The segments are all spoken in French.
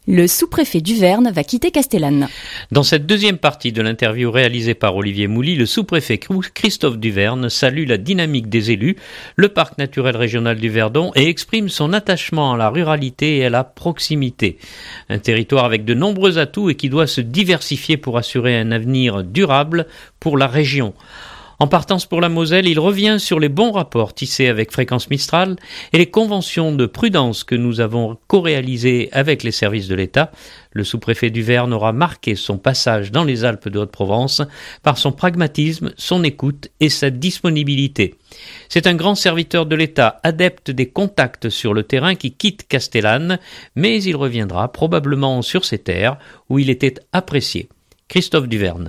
Le sous-préfet Duverne va quitter Castellane. Dans cette deuxième partie de l'interview réalisée par Olivier Mouly, le sous-préfet Christophe Duverne salue la dynamique des élus, le parc naturel régional du Verdon et exprime son attachement à la ruralité et à la proximité. Un territoire avec de nombreux atouts et qui doit se diversifier pour assurer un avenir durable pour la région. En partance pour la Moselle, il revient sur les bons rapports tissés avec Fréquence Mistral et les conventions de prudence que nous avons co-réalisées avec les services de l'État. Le sous-préfet Duverne aura marqué son passage dans les Alpes de Haute-Provence par son pragmatisme, son écoute et sa disponibilité. C'est un grand serviteur de l'État, adepte des contacts sur le terrain qui quitte Castellane, mais il reviendra probablement sur ses terres où il était apprécié. Christophe Duverne.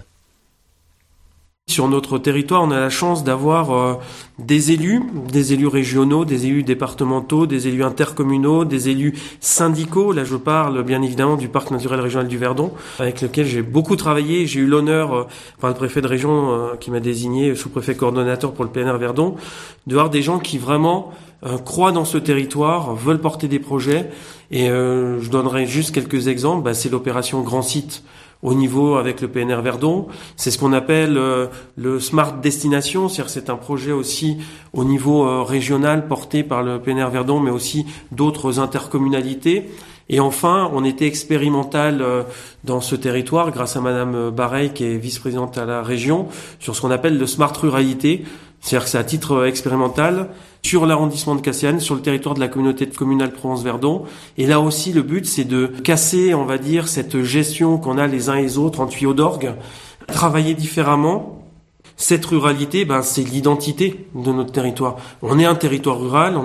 Sur notre territoire, on a la chance d'avoir des élus régionaux, des élus départementaux, des élus intercommunaux, des élus syndicaux. Là, je parle bien évidemment du parc naturel régional du Verdon, avec lequel j'ai beaucoup travaillé. J'ai eu l'honneur, par le préfet de région qui m'a désigné sous-préfet coordonnateur pour le PNR Verdon, de voir des gens qui vraiment croient dans ce territoire, veulent porter des projets. Et je donnerai juste quelques exemples. C'est l'opération Grand Site au niveau avec le PNR Verdon. C'est ce qu'on appelle le Smart Destination, c'est-à-dire c'est un projet aussi au niveau régional porté par le PNR Verdon, mais aussi d'autres intercommunalités. Et enfin, on était expérimental dans ce territoire grâce à Madame Bareil, qui est vice-présidente à la région, sur ce qu'on appelle le Smart Ruralité. C'est-à-dire que c'est à titre expérimental sur l'arrondissement de Castellane, sur le territoire de la communauté communale Provence-Verdon. Et là aussi, le but, c'est de casser, on va dire, cette gestion qu'on a les uns et les autres en tuyaux d'orgue, travailler différemment. Cette ruralité, c'est l'identité de notre territoire. On est un territoire rural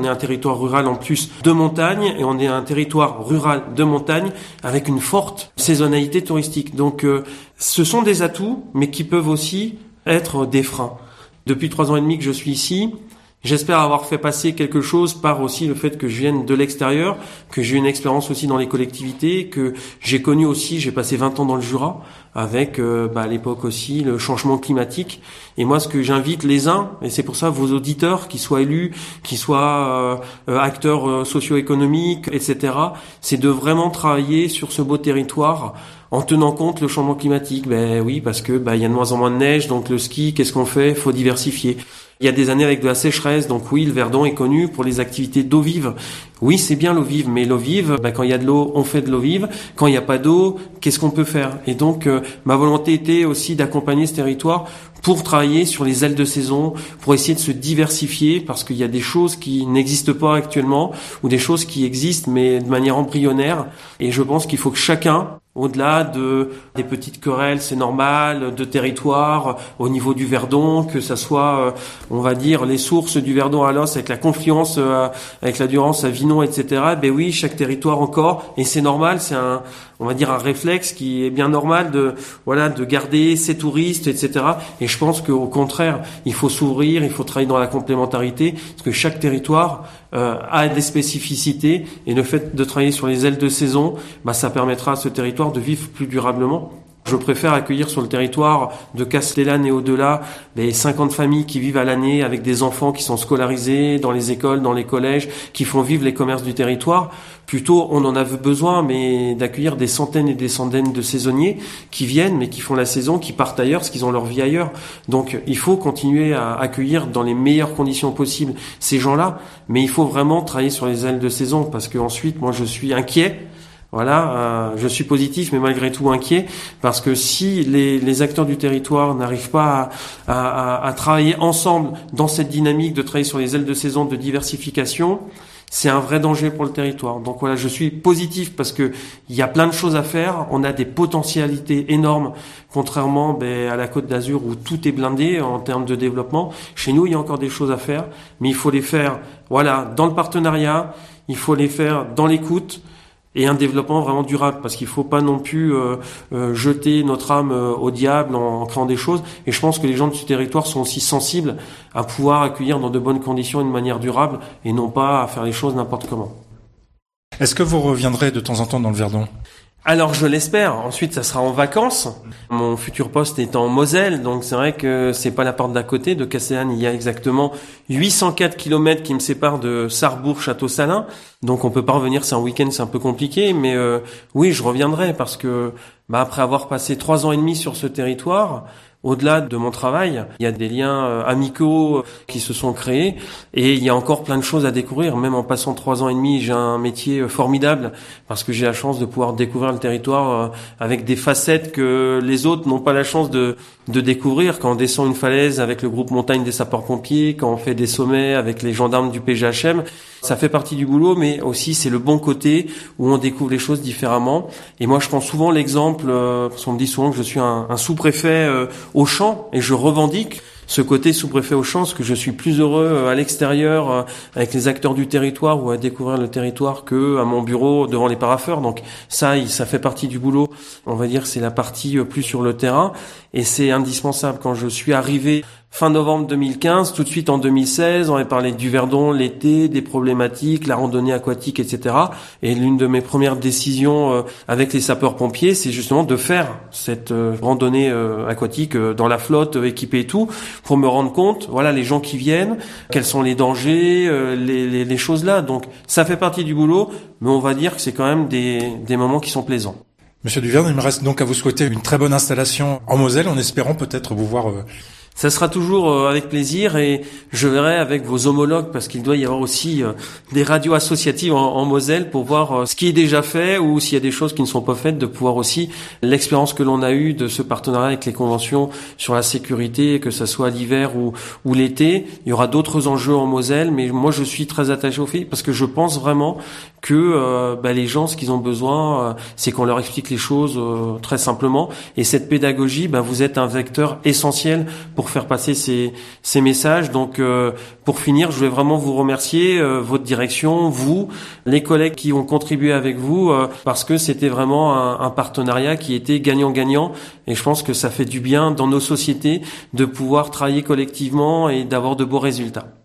en plus de montagne, et on est un territoire rural de montagne avec une forte saisonnalité touristique. Donc, ce sont des atouts, mais qui peuvent aussi être des freins. Depuis 3 ans et demi que je suis ici, j'espère avoir fait passer quelque chose par aussi le fait que je vienne de l'extérieur, que j'ai une expérience aussi dans les collectivités, que j'ai connu aussi, j'ai passé 20 ans dans le Jura, avec à l'époque aussi le changement climatique. Et moi, ce que j'invite les uns, et c'est pour ça vos auditeurs, qu'ils soient élus, qu'ils soient acteurs socio-économiques, etc., c'est de vraiment travailler sur ce beau territoire en tenant compte le changement climatique. Oui, parce que il y a de moins en moins de neige, donc le ski, qu'est-ce qu'on fait? Faut diversifier. Il y a des années avec de la sécheresse, donc oui, le Verdon est connu pour les activités d'eau vive. Oui, c'est bien l'eau vive, mais l'eau vive, quand il y a de l'eau, on fait de l'eau vive. Quand il n'y a pas d'eau, qu'est-ce qu'on peut faire? Et donc, ma volonté était aussi d'accompagner ce territoire pour travailler sur les ailes de saison, pour essayer de se diversifier, parce qu'il y a des choses qui n'existent pas actuellement, ou des choses qui existent, mais de manière embryonnaire. Et je pense qu'il faut que chacun, au-delà des petites querelles, c'est normal, de territoire, au niveau du Verdon, que ça soit, on va dire, les sources du Verdon à l'Os, avec la confluence, avec la Durance à Vinon, etc. Oui, chaque territoire encore, et c'est normal, c'est on va dire un réflexe qui est bien normal de garder ses touristes, etc. Et je pense qu'au contraire, il faut s'ouvrir, il faut travailler dans la complémentarité, parce que chaque territoire a des spécificités, et le fait de travailler sur les ailes de saison, ça permettra à ce territoire de vivre plus durablement. Je préfère accueillir sur le territoire de Castellane et au-delà les 50 familles qui vivent à l'année avec des enfants qui sont scolarisés dans les écoles, dans les collèges, qui font vivre les commerces du territoire. Plutôt, on en a besoin, mais d'accueillir des centaines et des centaines de saisonniers qui viennent, mais qui font la saison, qui partent ailleurs, parce qu'ils ont leur vie ailleurs. Donc, il faut continuer à accueillir dans les meilleures conditions possibles ces gens-là, mais il faut vraiment travailler sur les ailes de saison, parce que ensuite, moi, je suis inquiet. Je suis positif, mais malgré tout inquiet, parce que si les acteurs du territoire n'arrivent pas à travailler ensemble dans cette dynamique de travailler sur les ailes de saison, de diversification, c'est un vrai danger pour le territoire. Donc voilà, je suis positif parce que il y a plein de choses à faire. On a des potentialités énormes, contrairement à la Côte d'Azur où tout est blindé en termes de développement. Chez nous, il y a encore des choses à faire, mais il faut les faire, dans le partenariat, il faut les faire dans l'écoute, et un développement vraiment durable, parce qu'il faut pas non plus jeter notre âme au diable en créant des choses. Et je pense que les gens de ce territoire sont aussi sensibles à pouvoir accueillir dans de bonnes conditions et de manière durable, et non pas à faire les choses n'importe comment. Est-ce que vous reviendrez de temps en temps dans le Verdon ? Alors je l'espère. Ensuite, ça sera en vacances. Mon futur poste est en Moselle, donc c'est vrai que c'est pas la porte d'à côté. De Castellane, il y a exactement 804 km qui me séparent de Sarrebourg-Château-Salins. Donc on peut pas revenir, c'est un week-end, c'est un peu compliqué, mais oui, je reviendrai parce que après avoir passé 3 ans et demi sur ce territoire, au-delà de mon travail, il y a des liens amicaux qui se sont créés et il y a encore plein de choses à découvrir. Même en passant 3 ans et demi, j'ai un métier formidable parce que j'ai la chance de pouvoir découvrir le territoire avec des facettes que les autres n'ont pas la chance de découvrir. Quand on descend une falaise avec le groupe montagne des sapeurs-pompiers, quand on fait des sommets avec les gendarmes du PGHM, ça fait partie du boulot, mais aussi c'est le bon côté où on découvre les choses différemment. Et moi, je prends souvent l'exemple, parce qu'on me dit souvent que je suis un sous-préfet au champ, et je revendique ce côté sous-préfet au champ, parce que je suis plus heureux à l'extérieur avec les acteurs du territoire ou à découvrir le territoire que à mon bureau devant les parapheurs. Donc ça fait partie du boulot. On va dire que c'est la partie plus sur le terrain, et c'est indispensable. Quand je suis arrivé fin novembre 2015, tout de suite en 2016, on avait parlé du Verdon l'été, des problématiques, la randonnée aquatique, etc. Et l'une de mes premières décisions avec les sapeurs-pompiers, c'est justement de faire cette randonnée aquatique dans la flotte équipée et tout, pour me rendre compte, voilà, les gens qui viennent, quels sont les dangers, les choses là. Donc ça fait partie du boulot, mais on va dire que c'est quand même des moments qui sont plaisants. Monsieur Duverne, il me reste donc à vous souhaiter une très bonne installation en Moselle, en espérant peut-être vous voir Ça sera toujours avec plaisir, et je verrai avec vos homologues, parce qu'il doit y avoir aussi des radios associatives en Moselle pour voir ce qui est déjà fait ou s'il y a des choses qui ne sont pas faites, de pouvoir aussi l'expérience que l'on a eue de ce partenariat avec les conventions sur la sécurité, que ça soit l'hiver ou l'été. Il y aura d'autres enjeux en Moselle, mais moi je suis très attaché au fait, parce que je pense vraiment que les gens, ce qu'ils ont besoin, c'est qu'on leur explique les choses très simplement. Et cette pédagogie, vous êtes un vecteur essentiel pour faire passer ces messages. Donc pour finir, je vais vraiment vous remercier, votre direction, vous, les collègues qui ont contribué avec vous, parce que c'était vraiment un partenariat qui était gagnant-gagnant, et je pense que ça fait du bien dans nos sociétés de pouvoir travailler collectivement et d'avoir de beaux résultats.